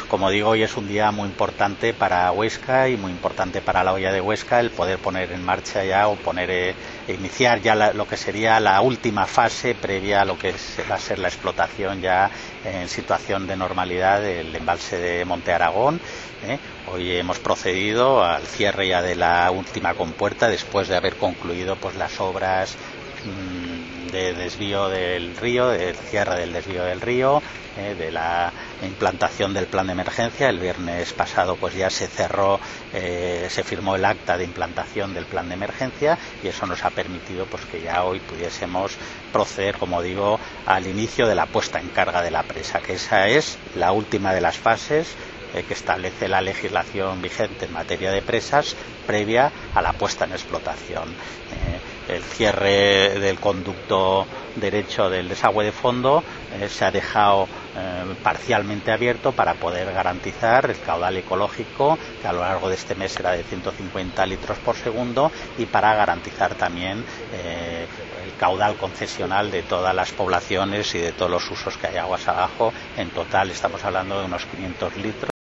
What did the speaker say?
como digo, hoy es un día muy importante para Huesca y muy importante para la Hoya de Huesca el poder poner en marcha ya o iniciar ya lo que sería la última fase previa a lo que va a ser la explotación ya en situación de normalidad del embalse de Monte Aragón. Hoy hemos procedido al cierre ya de la última compuerta después de haber concluido pues las obras de desvío del río, del cierre del desvío del río, de la implantación del plan de emergencia. El viernes pasado pues ya se cerró, se firmó el acta de implantación del plan de emergencia y eso nos ha permitido pues que ya hoy pudiésemos proceder, como digo, al inicio de la puesta en carga de la presa, que esa es la última de las fases que establece la legislación vigente en materia de presas previa a la puesta en explotación. El cierre del conducto derecho del desagüe de fondo se ha dejado parcialmente abierto para poder garantizar el caudal ecológico, que a lo largo de este mes será de 150 litros por segundo, y para garantizar también el caudal concesional de todas las poblaciones y de todos los usos que hay aguas abajo. En total estamos hablando de unos 500 litros.